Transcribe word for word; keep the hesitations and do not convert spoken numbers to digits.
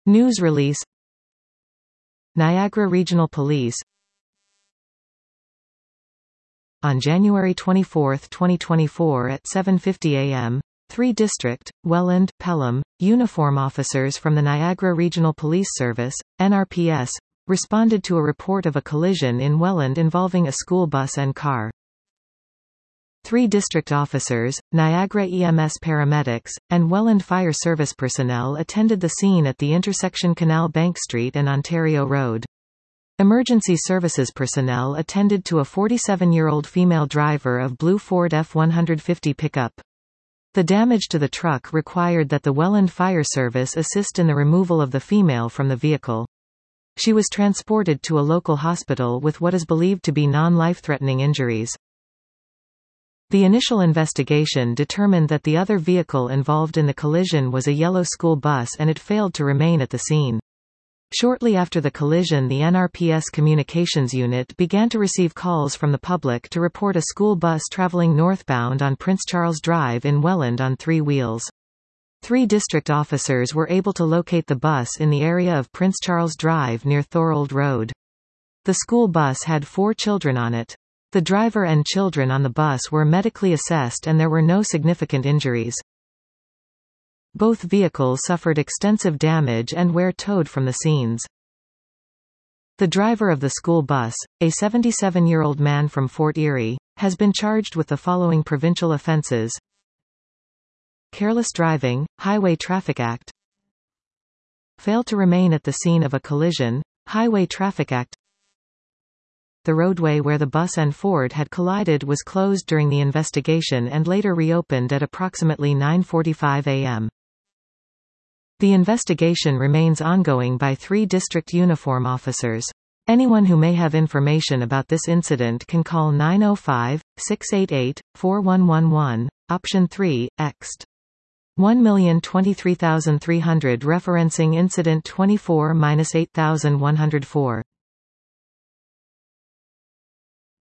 News release. Niagara Regional Police. On January twenty-fourth twenty twenty-four at seven fifty a m, three District, Welland, Pelham, uniform officers from the Niagara Regional Police Service, N R P S, responded to a report of a collision in Welland involving a school bus and car. Three district officers, Niagara E M S paramedics, and Welland Fire Service personnel attended the scene at the intersection Canal Bank Street and Ontario Road. Emergency services personnel attended to a forty-seven-year-old female driver of blue Ford F one fifty pickup. The damage to the truck required that the Welland Fire Service assist in the removal of the female from the vehicle. She was transported to a local hospital with what is believed to be non-life-threatening injuries. The initial investigation determined that the other vehicle involved in the collision was a yellow school bus and it failed to remain at the scene. Shortly after the collision, the N R P S Communications Unit began to receive calls from the public to report a school bus traveling northbound on Prince Charles Drive in Welland on three wheels. Three district officers were able to locate the bus in the area of Prince Charles Drive near Thorold Road. The school bus had four children on it. The driver and children on the bus were medically assessed and there were no significant injuries. Both vehicles suffered extensive damage and were towed from the scenes. The driver of the school bus, a seventy-seven-year-old man from Fort Erie, has been charged with the following provincial offences: careless driving, Highway Traffic Act; fail to remain at the scene of a collision, Highway Traffic Act. The roadway where the bus and Ford had collided was closed during the investigation and later reopened at approximately nine forty-five a m The investigation remains ongoing by three district uniform officers. Anyone who may have information about this incident can call nine oh five, six eight eight, four one one one, option three, ext. one million twenty-three thousand three hundred referencing incident twenty-four dash eight thousand one hundred four.